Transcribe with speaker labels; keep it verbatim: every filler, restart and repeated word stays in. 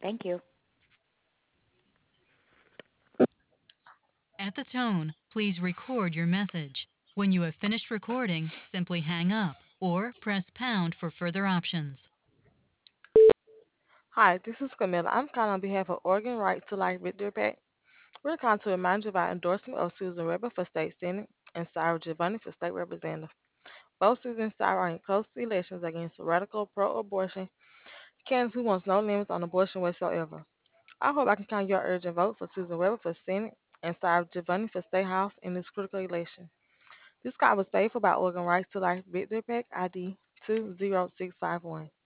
Speaker 1: Thank you.
Speaker 2: At the tone, please record your message. When you have finished recording, simply hang up or press pound for further options.
Speaker 3: Hi, this is Camilla. I'm calling on behalf of Oregon Right to Life Victory Pact. We're calling to remind you of our endorsement of Susan Weber for state senate and Sarah Giovanni for state representative. Both Susan and Sarah are in close elections against radical pro-abortion candidates who wants no limits on abortion whatsoever. I hope I can count your urgent vote for Susan Weber for senate and Sarah Giovanni for state house in this critical election. This call was paid for by Oregon Rights to Life Victory Pact I D two zero six five one.